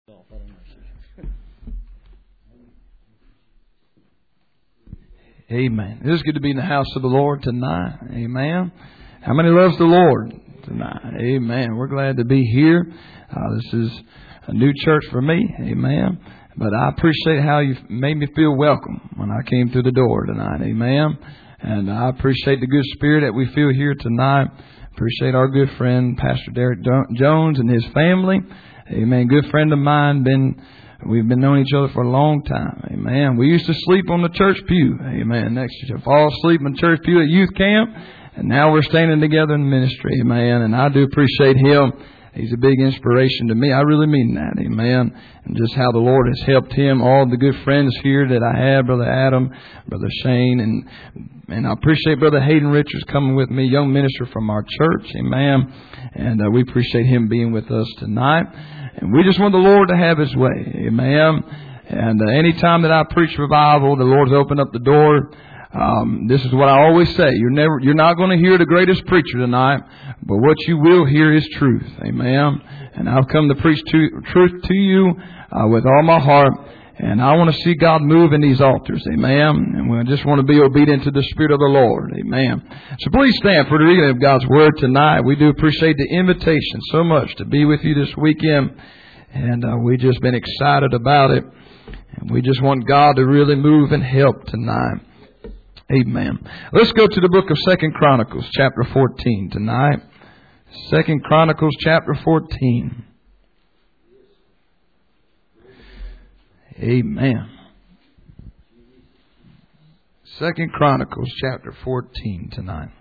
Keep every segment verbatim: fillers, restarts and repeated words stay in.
Amen. It is good to be in the house of the Lord tonight. Amen. How many loves the Lord tonight? Amen. We're glad to be here. Uh, this is a new church for me. Amen. But I appreciate how you made me feel welcome when I came through the door tonight. Amen. And I appreciate the good spirit that we feel here tonight. Appreciate our good friend, Pastor Derek Jones and his family. Amen. Good friend of mine. Been We've been knowing each other for a long time. Amen. We used to sleep on the church pew. Amen. Next to fall asleep in church pew at youth camp. And now we're standing together in ministry. Amen. And I do appreciate him. He's a big inspiration to me. I really mean that. Amen. And just how the Lord has helped him. All the good friends here that I have. Brother Adam, Brother Shane. And and I appreciate Brother Hayden Richards coming with me. Young minister from our church. Amen. And uh, we appreciate him being with us tonight. And we just want the Lord to have His way. Amen. And uh, any time that I preach revival, the Lord's opened up the door. Um, this is what I always say. You're never, you're not going to hear the greatest preacher tonight, but what you will hear is truth. Amen. And I've come to preach to, truth to you uh, with all my heart. And I want to see God move in these altars. Amen. And we just want to be obedient to the Spirit of the Lord. Amen. So please stand for the reading of God's Word tonight. We do appreciate the invitation so much to be with you this weekend. And uh, we've just been excited about it. And we just want God to really move and help tonight. Amen. Let's go to the book of Second Chronicles, chapter fourteen tonight. Second Chronicles, chapter fourteen. Amen. Second Chronicles chapter fourteen tonight.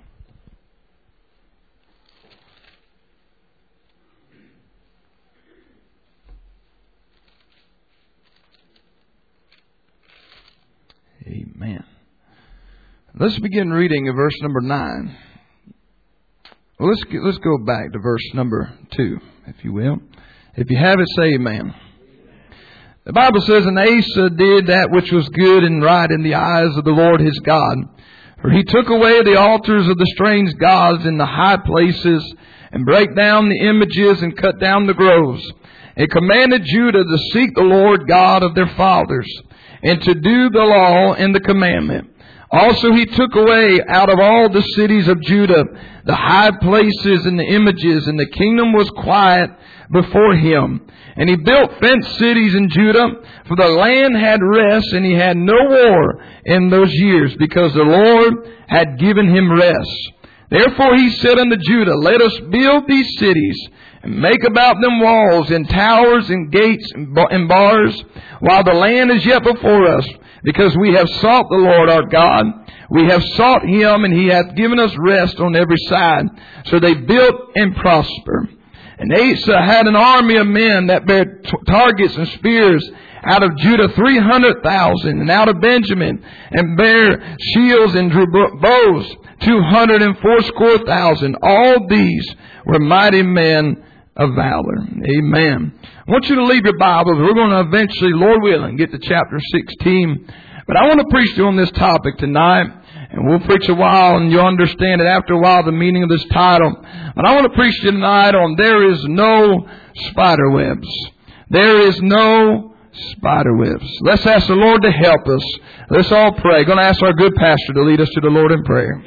Amen. Let's begin reading at verse number nine. Well, let's get, let's go back to verse number two, if you will. If you have it, say amen. The Bible says, and Asa did that which was good and right in the eyes of the Lord his God. For he took away the altars of the strange gods in the high places, and brake down the images and cut down the groves, and commanded Judah to seek the Lord God of their fathers, and to do the law and the commandment. Also he took away out of all the cities of Judah the high places and the images, and the kingdom was quiet before him. And he built fenced cities in Judah, for the land had rest, and he had no war in those years, because the Lord had given him rest. Therefore he said unto Judah, let us build these cities, and make about them walls, and towers, and gates, and bars, while the land is yet before us, because we have sought the Lord our God. We have sought Him, and He hath given us rest on every side. So they built and prospered. And Asa had an army of men that bare t- targets and spears out of Judah three hundred thousand, and out of Benjamin, and bare shields and drew bows two hundred and fourscore thousand. All these were mighty men of valor. Amen. I want you to leave your Bibles. We're going to eventually, Lord willing, get to chapter sixteen. But I want to preach to you on this topic tonight. And we'll preach a while, and you'll understand it after a while, the meaning of this title. But I want to preach tonight on there is no spider webs. There is no spider webs. Let's ask the Lord to help us. Let's all pray. Going to ask our good pastor to lead us to the Lord in prayer.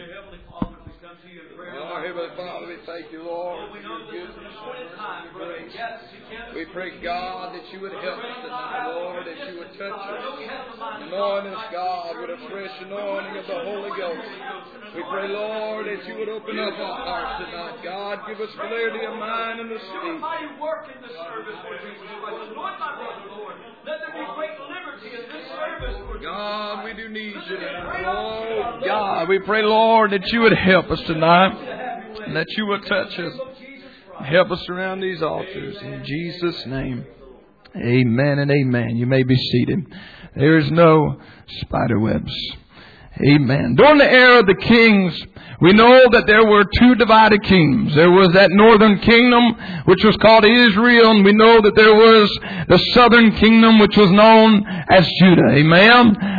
We pray, God, that you would help us tonight, Lord, that you would touch us. Anoint us, God, with a fresh anointing of the Holy Ghost. We pray, Lord, that you would open up our hearts tonight. God, give us clarity of mind and of speech. Work in the service, Lord Jesus Christ. Anoint my brother, Lord. Let there be great liberty in this service, Lord. God, we do need you tonight. Oh, God, we pray, Lord, that you would help us tonight, and that you would touch us. Help us around these altars. In Jesus' name. Amen and amen. You may be seated. There is no spider webs. Amen. During the era of the kings, we know that there were two divided kingdoms. There was that northern kingdom, which was called Israel, and we know that there was the southern kingdom, which was known as Judah. Amen.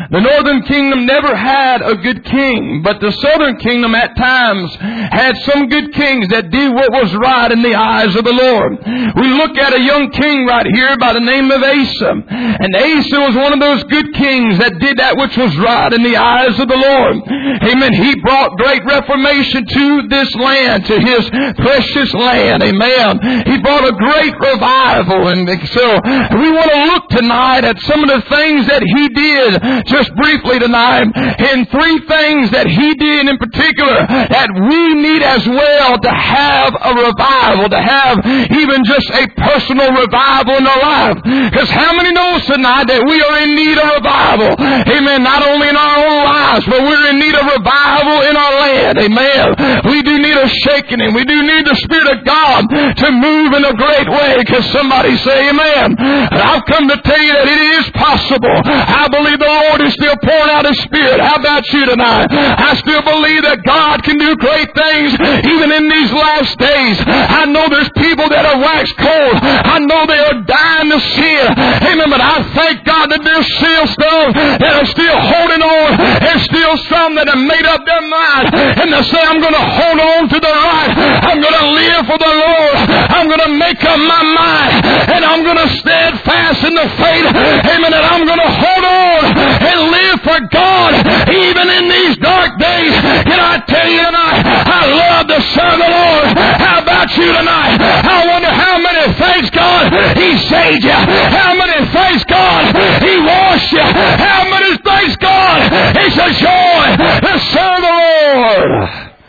The northern kingdom never had a good king, but the southern kingdom at times had some good kings that did what was right in the eyes of the Lord. We look at a young king right here by the name of Asa. And Asa was one of those good kings that did that which was right in the eyes of the Lord. Amen. He brought great reformation to this land, to his precious land. Amen. He brought a great revival. And so we want to look tonight at some of the things that he did, just briefly tonight, and three things that he did in particular that we need as well to have a revival, to have even just a personal revival in our life. Because how many know tonight that we are in need of revival? Amen. Not only in our own lives, but we're in need of revival in our land. Amen. We do need a shaking, and we do need the Spirit of God to move in a great way. Because somebody say amen. And I've come to tell you that it is possible. I believe the Lord is still pouring out His Spirit. How about you tonight? I still believe that God can do great things even in these last days. I know there's people that are waxed cold. I know they are dying to sin. Amen. But I thank God that there's still some that are still holding on. There's still some that have made up their mind and they say, I'm going to hold on to the right. I'm going to live for the Lord. I'm going to make up my mind and I'm going to stand fast in the faith. Amen. And I'm going to hold on and live for God even in these dark days. Can I tell you tonight, I love to serve the Lord. How about you tonight? I wonder how many, thanks God, He saved you. How many, thanks God, He washed you. How many, thanks God, it's a joy to serve the Lord.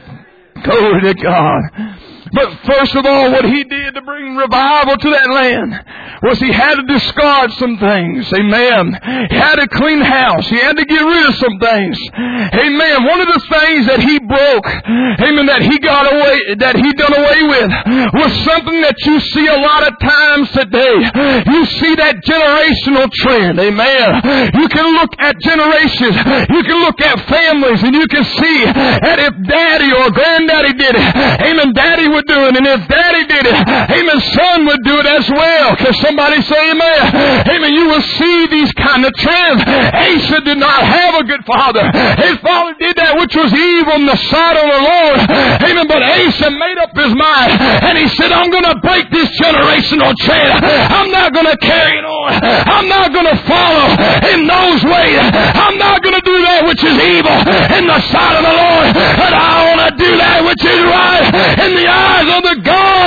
Glory to God. But first of all, what he did to bring revival to that land was he had to discard some things. Amen. He had to clean house. He had to get rid of some things. Amen. One of the things that he broke, amen, that he got away, that he done away with was something that you see a lot of times today. You see that generational trend. Amen. You can look at generations. You can look at families and you can see that if daddy or granddaddy did it, amen, daddy would do it. And if daddy did it, amen, son would do it as well. Because somebody say amen. Amen. You will see these kind of trends. Asa did not have a good father. His father did that which was evil in the sight of the Lord. Amen. But Asa made up his mind and he said, I'm going to break this generational trend. I'm not going to carry it on. I'm not going to follow in those ways. I'm not going to do that which is evil in the sight of the Lord. But I want to do that which is right in the eyes of the God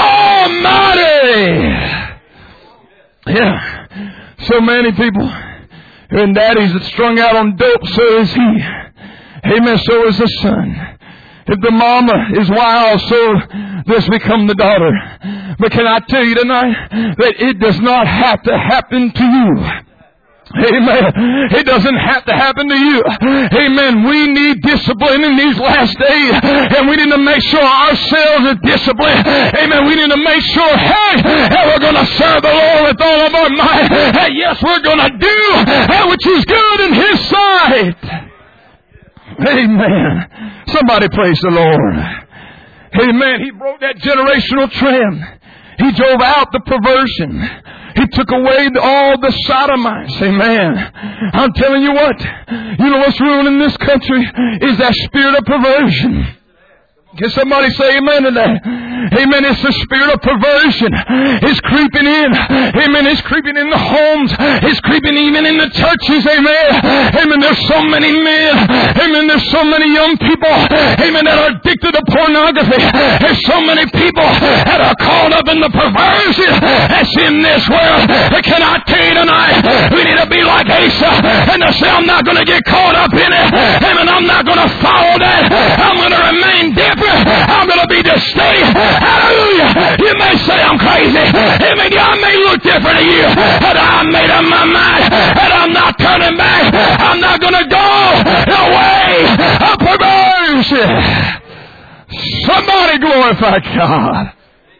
Almighty. Yeah. So many people and daddies that strung out on dope, so is he. Amen. So is the son. If the mama is wild, so does become the daughter. But can I tell you tonight that it does not have to happen to you. Amen. It doesn't have to happen to you. Amen. We need discipline in these last days. And we need to make sure ourselves are disciplined. Amen. We need to make sure, hey, that we're going to serve the Lord with all of our might. Hey, yes, we're going to do that which is good in His sight. Amen. Somebody praise the Lord. Amen. He broke that generational trend. He drove out the perversion. He took away all the sodomites. Amen. I'm telling you what. You know what's ruining this country is that spirit of perversion. Can somebody say amen to that? Amen. It's the spirit of perversion. It's creeping in. Amen. It's creeping in the homes. It's creeping even in the churches. Amen. Amen. There's so many men. Amen. There's so many young people. Amen. That are addicted to pornography. There's so many people that are caught up in the perversion that's in this world. But can I tell you tonight, we need to be like Asa and to say, I'm not going to get caught up in it. Amen. I'm not going to follow that. I'm going to remain different. I'm going to be distinct. Hallelujah. You may say I'm crazy. Amen. I may look different to you. But I made up my mind. And I'm not turning back. I'm not going to go the way of perversion. Somebody glorify God.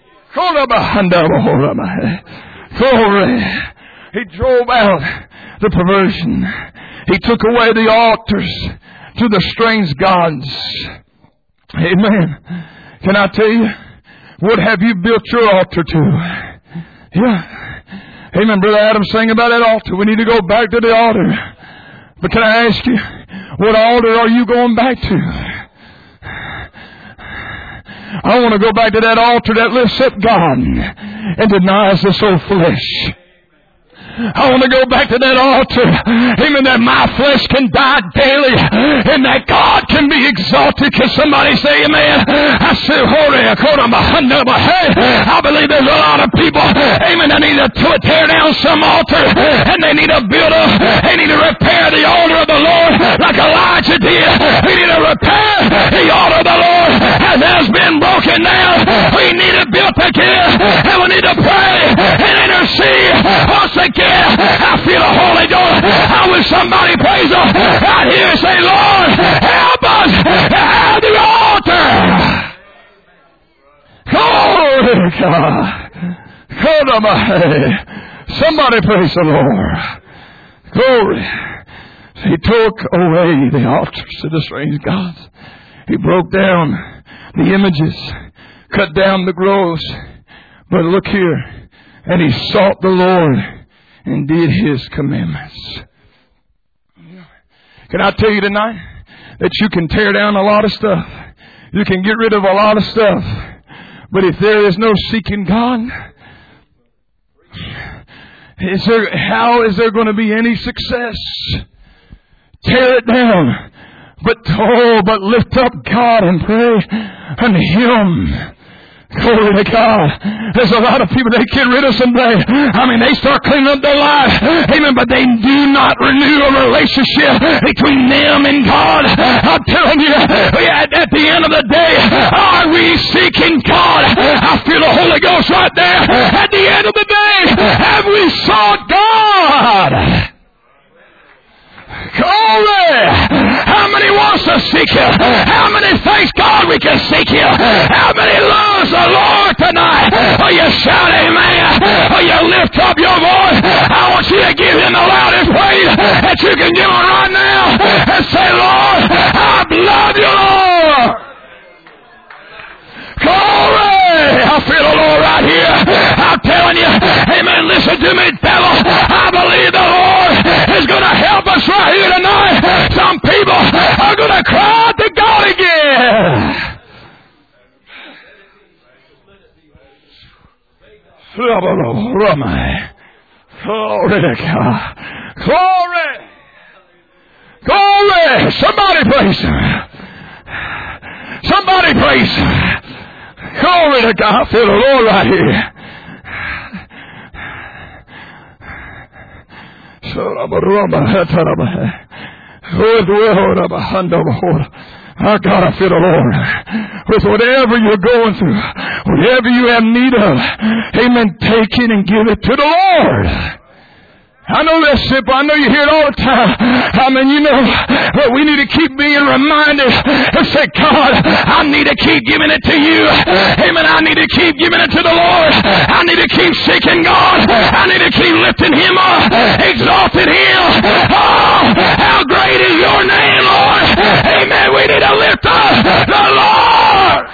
Glory. He drove out the perversion. He took away the altars to the strange gods. Amen. Can I tell you, what have you built your altar to? Yeah. Amen. Brother Adam sang about that altar. We need to go back to the altar. But can I ask you, what altar are you going back to? I want to go back to that altar that lifts up God and denies this old flesh. I want to go back to that altar, amen, that my flesh can die daily and that God can be exalted. Can somebody say amen? I say, holy, hey, I believe there's a lot of people, amen, that need to tear down some altar and they need to build up, they need to repair the altar of the Lord like Elijah did. We need to repair the altar of the Lord as has been broken down. We need it built again and we need to pray and intercede once again. I feel the Holy Ghost. I wish somebody praise Him right here and say, Lord, help us to have the altar. Glory to God. Somebody praise the Lord. Glory. He took away the altars to the strange gods. He broke down the images, cut down the groves. But look here, and he sought the Lord and did His commandments. Can I tell you tonight that you can tear down a lot of stuff. You can get rid of a lot of stuff. But if there is no seeking God, is there, how is there going to be any success? Tear it down. But, oh, but lift up God and pray unto Him. Glory to God. There's a lot of people, they get rid of somebody. I mean, they start cleaning up their lives. Amen. But they do not renew a relationship between them and God. I'm telling you, at, at the end of the day, are we seeking God? I feel the Holy Ghost right there. At the end of the day, have we sought God? Glory! How many wants to seek you? How many thanks God we can seek you? How many loves the Lord tonight? Will you shout amen? Will you lift up your voice? I want you to give Him the loudest praise that you can give Him right now and say, Lord, I love you, Lord. Glory! I feel the Lord right here. I'm telling you, amen, listen to me, devil. I believe the Lord is going to help us right here tonight. Some people are going to cry to God again. Glory to God. Glory. Glory. Somebody praise Him. Somebody praise Him. Glory to God. I feel the Lord right here. Oh God, I feel the Lord. With whatever you're going through, whatever you have need of, amen, take it and give it to the Lord. I know that's simple. I know you hear it all the time. I mean, you know, but we need to keep being reminded and say, God, I need to keep giving it to you. Amen. I need to keep giving it to the Lord. I need to keep seeking God. I need to keep lifting Him up, exalting Him. Oh, how great is your name, Lord. Amen. We need to lift up the Lord.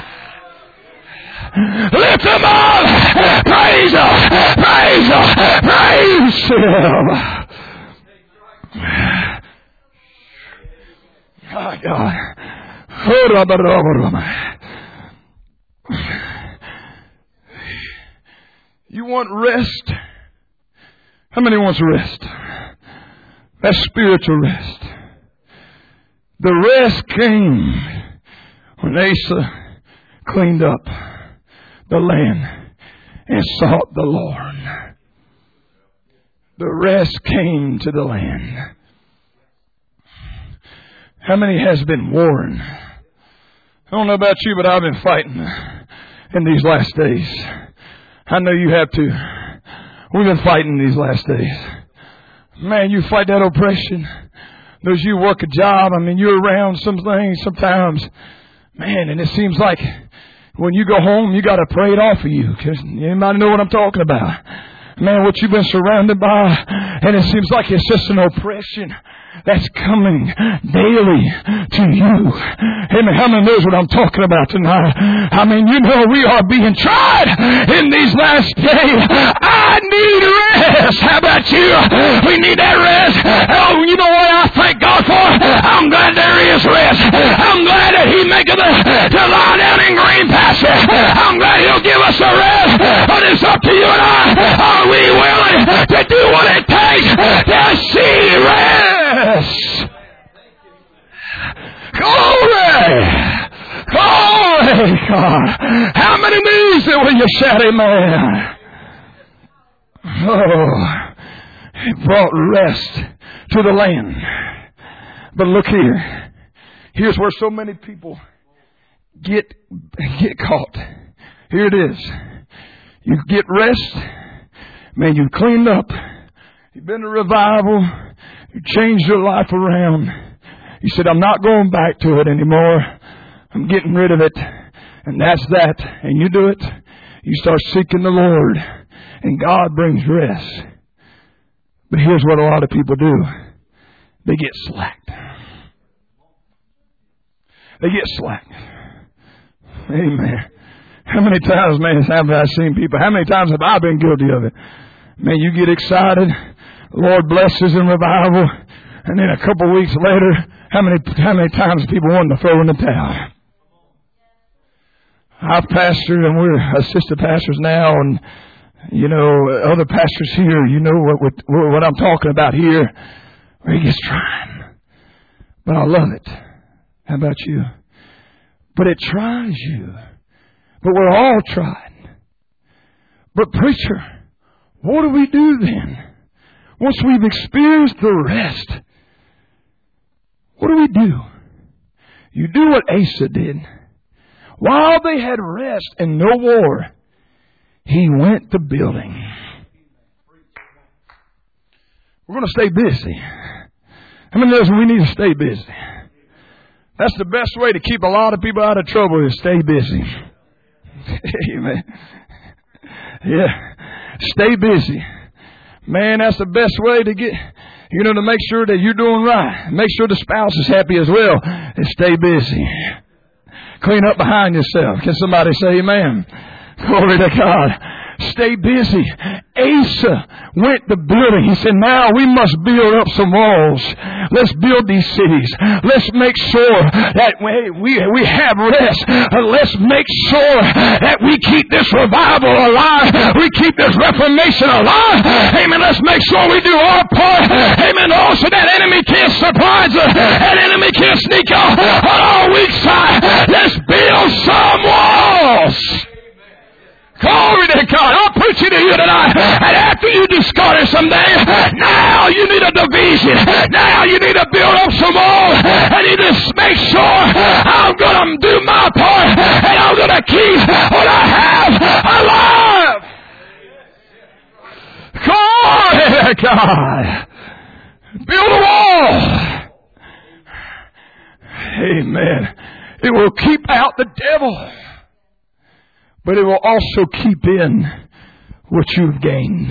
Lift Him up. Praise Him. Praise Him. Praise Him. Oh, God. You want rest? How many wants rest? That's spiritual rest. The rest came when Asa cleaned up the land and sought the Lord. The rest came to the land. How many has been warring? I don't know about you, but I've been fighting in these last days. I know you have too. We've been fighting these last days. Man, you fight that oppression. Those you work a job, I mean, you're around some things sometimes. Man, and it seems like when you go home, you got to pray it off of you. Cause anybody know what I'm talking about? Man, what you've been surrounded by, and it seems like it's just an oppression that's coming daily to you. Amen. How many knows what I'm talking about tonight? I mean, you know, we are being tried in these last days. I need rest. How about you? We need that rest. Oh, you know what? I thank rest. I'm glad that He maketh us to lie down in green pasture. I'm glad He'll give us a rest. But it's up to you and I. Are we willing to do what it takes to see rest? Glory! Glory, God! How many knees will you shout amen? Oh, it brought rest to the land. But look here. Here's where so many people get get caught. Here it is. You get rest. Man, you've cleaned up. You've been to revival. You changed your life around. You said, I'm not going back to it anymore. I'm getting rid of it. And that's that. And you do it. You start seeking the Lord. And God brings rest. But here's what a lot of people do. They get slacked. They get slacked. Amen. How many times, man, have I seen people? How many times have I been guilty of it? Man, you get excited. The Lord blesses in revival. And then a couple of weeks later, how many how many times people want to throw in the towel? I've pastored and we're assistant pastors now, and you know, other pastors here, you know what what, what I'm talking about here, where it gets trying. But I love it. How about you? But it tries you. But we're all trying. But preacher, what do we do then? Once we've experienced the rest, what do we do? You do what Asa did. While they had rest and no war, he went to building. We're going to stay busy. How many knows we need to stay busy? That's the best way to keep a lot of people out of trouble, is stay busy. Amen. Yeah. Stay busy. Man, that's the best way to get, you know, to make sure that you're doing right. Make sure the spouse is happy as well. And stay busy. Clean up behind yourself. Can somebody say amen? Glory to God. Stay busy. Asa went to building. He said, now we must build up some walls. Let's build these cities. Let's make sure that we, we, we have rest. Let's make sure that we keep this revival alive. We keep this reformation alive. Amen. Let's make sure we do our part. Amen. Also that enemy can't surprise us. That enemy can't sneak out on our weak side. Let's build some walls. Glory to God. I'm preaching to you tonight. And after you discarded some things, now you need a division. Now you need to build up some more. I need to make sure I'm going to do my part. And I'm going to keep what I have alive. Glory to God. Build a wall. Amen. It will keep out the devil. But it will also keep in what you've gained.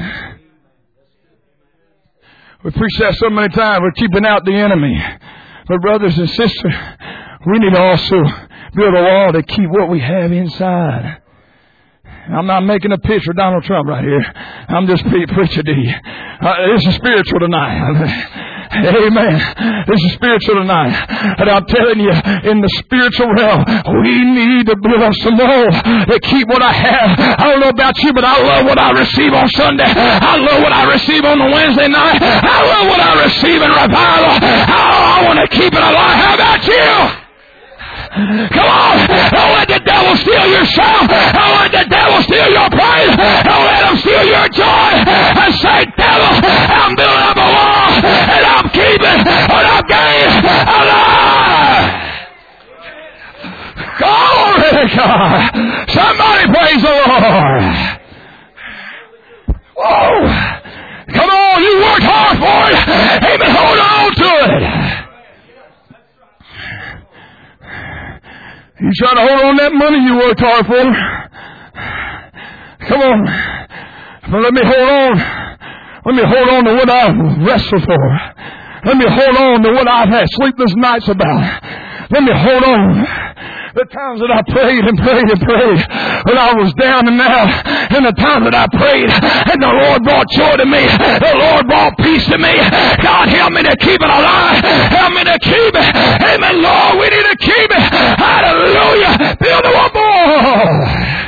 We preach that so many times. We're keeping out the enemy. But brothers and sisters, we need to also build a wall to keep what we have inside. I'm not making a pitch for Donald Trump right here. I'm just pre- preaching to you. Uh, this is spiritual tonight. Amen. This is spiritual tonight. And I'm telling you, in the spiritual realm, we need to build up some more to keep what I have. I don't know about you, but I love what I receive on Sunday. I love what I receive on the Wednesday night. I love what I receive in revival. Oh, I want to keep it alive. How about you? Come on. Don't let the devil steal your shout. Don't let the devil steal your praise. Don't let him steal your joy. And say, devil, I'm building up a wall and I'm keeping what I've gained alive. Glory to God. Somebody praise the Lord. Whoa. Come on. You worked hard for it. Amen. Hold on to it. You try to hold on that money you worked hard for. Come on. But let me hold on. Let me hold on to what I've wrestled for. Let me hold on to what I've had sleepless nights about. Let me hold on. The times that I prayed and prayed and prayed when I was down and out, and the times that I prayed and the Lord brought joy to me, the Lord brought peace place in me. God, help me to keep it alive. Help me to keep it. Amen, Lord, we need to keep it. Hallelujah. Build it one more.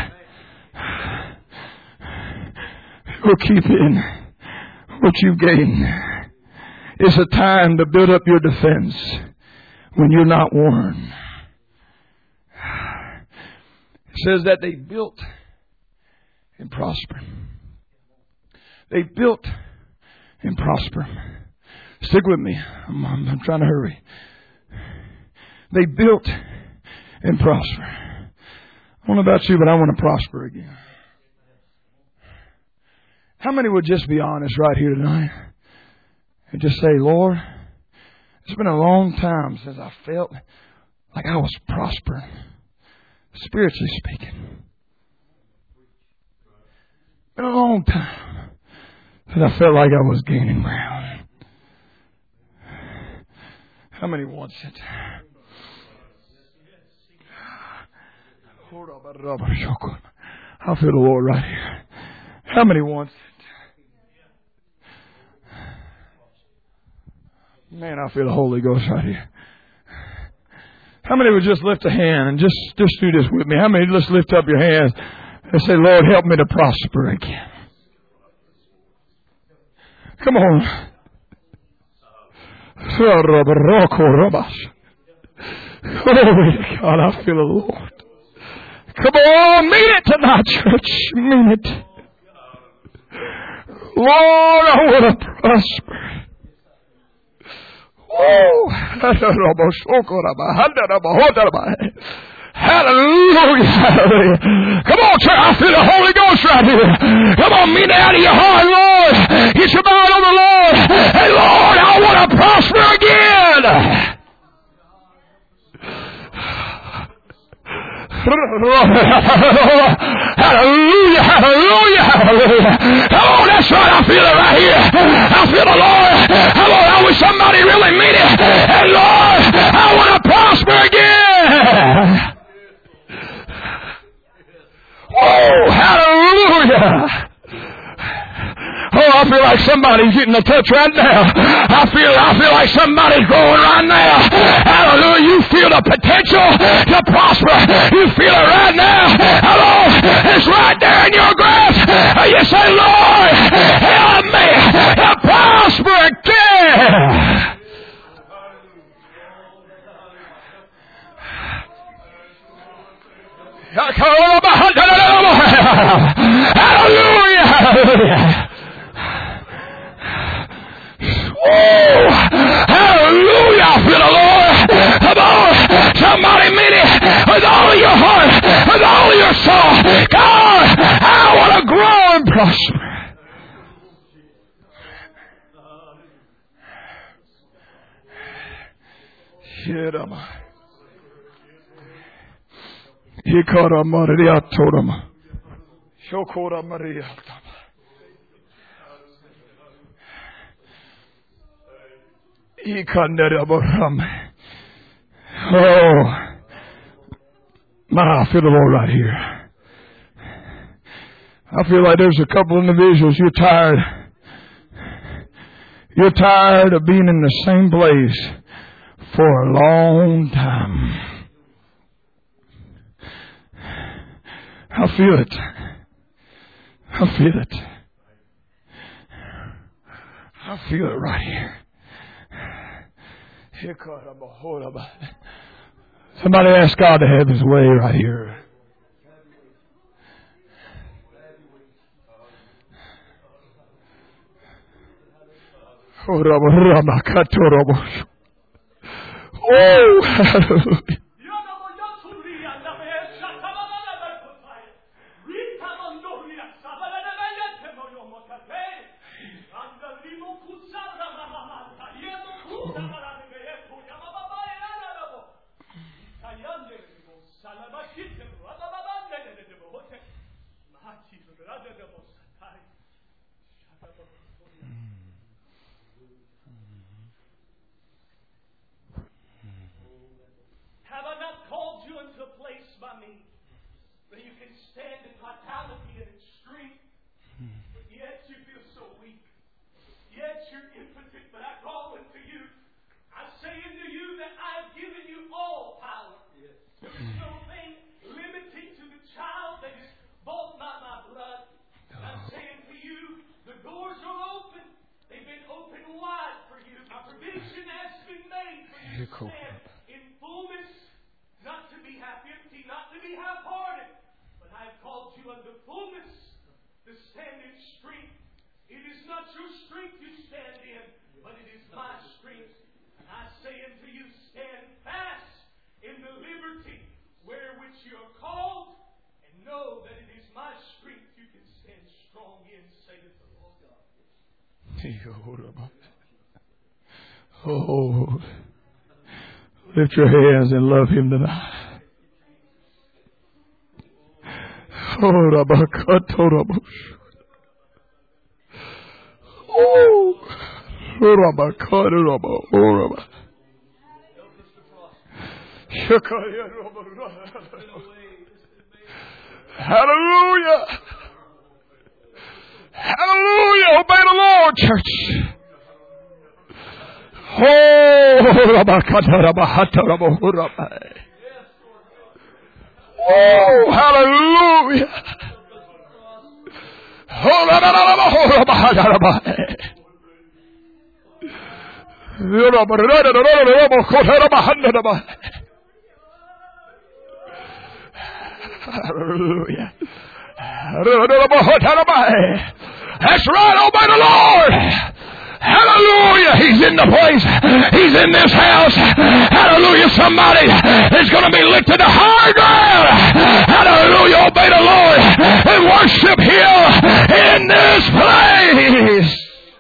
We'll keep in what you've gained. It's a time to build up your defense when you're not worn. It says that they built and prospered. They built and prospered. Stick with me. I'm, I'm, I'm trying to hurry. They built and prospered. I don't know about you, but I want to prosper again. How many would just be honest right here tonight and just say, Lord, it's been a long time since I felt like I was prospering, spiritually speaking. It's been a long time since I felt like I was gaining ground. How many wants it? I feel the Lord right here. How many wants it? Man, I feel the Holy Ghost right here. How many would just lift a hand and just, just do this with me? How many just lift up your hands and say, Lord, help me to prosper again? Come on. Glory to God, I feel the Lord. Come on, mean it tonight, church. Mean it. Lord, I want to prosper. Oh, hallelujah. Hallelujah. Come on, church. I feel the Holy Ghost right here. Come on, mean it out of your heart, Lord. Get your mind on the Lord. Hey, Lord, I want to prosper again. Hallelujah, hallelujah, hallelujah. Oh, that's right. I feel it right here. I feel the Lord. Oh, Lord, I wish somebody really mean it. Hey, Lord, I want to prosper again. Oh, hallelujah. Oh, I feel like somebody's getting a touch right now. I feel, I feel like somebody's growing right now. Hallelujah. You feel the potential to prosper. You feel it right now. Hello. It's right there in your grasp. You say, Lord, help me to prosper again. Hallelujah. Hallelujah. Oh, hallelujah. I feel the Lord. Come on. Somebody mean it with all of your heart, with all of your soul. God, I want to grow and prosper. Shirama. Hikara Maria Torama. Shokora Maria. Oh, my, I feel the Lord right here. I feel like there's a couple individuals, you're tired. You're tired of being in the same place for a long time. I feel it. I feel it. I feel it right here. Somebody ask God to have His way right here. Oh, hallelujah. in fullness, not to be half empty, not to be half-hearted, but I have called you unto fullness, to stand in strength. It is not your strength you stand in, but it is my strength. And I say unto you, stand fast in the liberty wherewith you are called, and know that it is my strength you can stand strong in, saith the Lord God. Oh, lift your hands and love Him tonight. Oh, hallelujah. Hallelujah. Obey the Lord, church. Oh, oh, hallelujah. Hallelujah. That's right, obey the Lord. Hallelujah. He's in the place. He's in this house. Hallelujah. Somebody is going to be lifted to high ground. Hallelujah. Obey the Lord and worship Him in this place.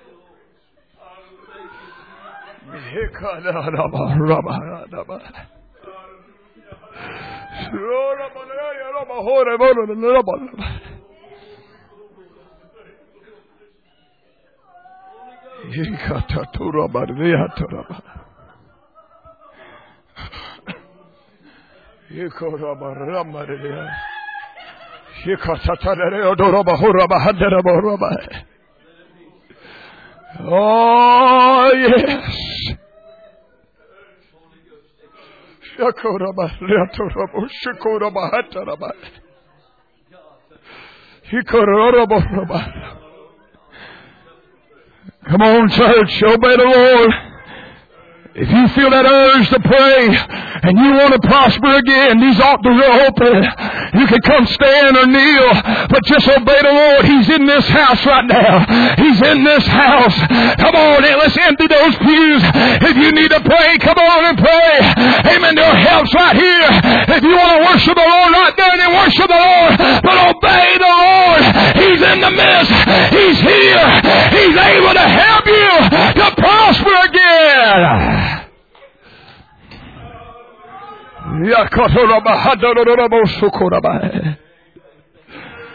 Oh, yes. Come on, church, obey the Lord. If you feel that urge to pray and you want to prosper again, these altars are open. You can come stand or kneel, but just obey the Lord. He's in this house right now. He's in this house. Come on, let's empty those pews. If you need to pray, come on and pray. Amen. There are helps right here. If you want to worship the Lord right there, then worship the Lord. But obey the Lord. He's in the midst. He's here. He's able to help you to prosper again. Ya